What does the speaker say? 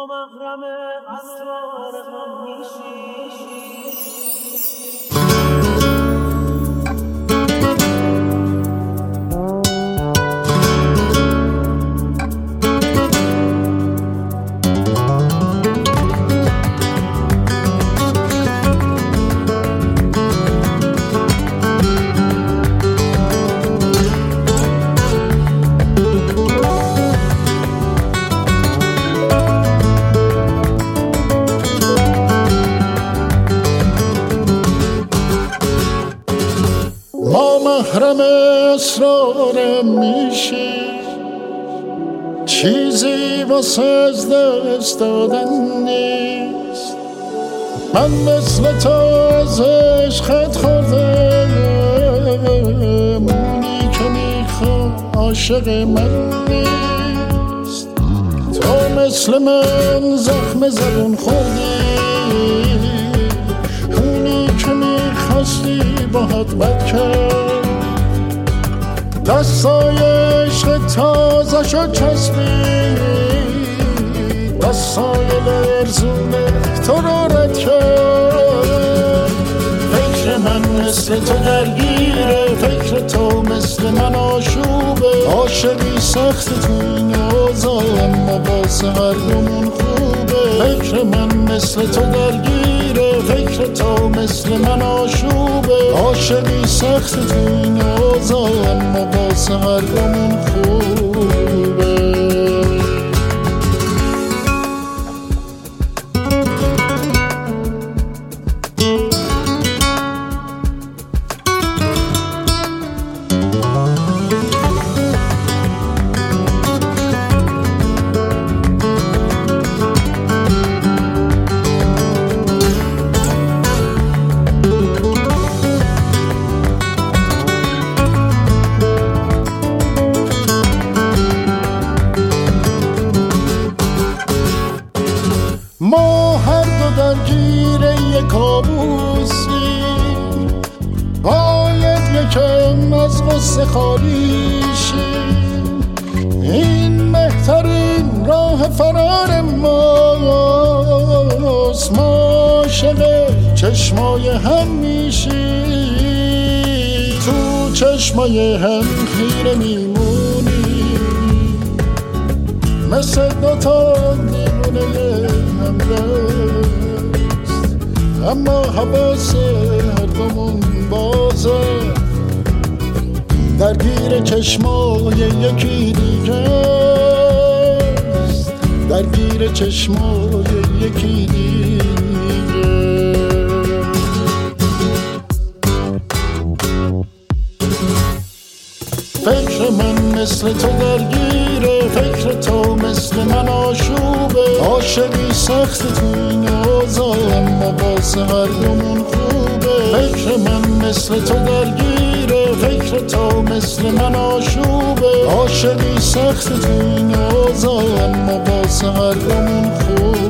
محرم اسرار غم میشی. محرم اسرارم میشی، چیزی واسه از دست دادن نیست. من مثل تو از عشقت خوردم، اونی که میخوام عاشق من نیست. تو مثل من زخم زبون خوردی، اونی که میخواستی باهات بد کرد. دستای عشق تازه شد چسبید، دستای لرزونه تو رو رد کرد. فکر من مثل تو درگیره، فکر تو مثل من آشوبه. عاشقی سخت تو این اوضاع، اما واسه هر دومون خوبه. فکر من مثل تو درگیره، فکر تو مثل من آشوبه. عاشقی سخت تو این اوضاع، اما واسه هر دومون خوبه. ما هر دو درگیر یک کابوسی، باید یکم از غصه خالی شیم. این بهترین راه فرار ماست، ما عاشق چشمای هم میشیم. تو چشمای هم خیره میمونیم، مثل دوتا دیوونه هم دست. اما حواس هر دومون بازه، درگیر چشمای یکی دیگه است، درگیر چشمای یکی دیگه. فکر من مثل تو درگیره، فکر تو مثل من آشوبه. عاشقی سخت تو این اوضاع، اما واسه هر دومون خوبه. فکر من مثل تو درگیره، فکر تو مثل من آشوبه. عاشقی سخت تو این اوضاع، اما واسه هر دومون خوبه.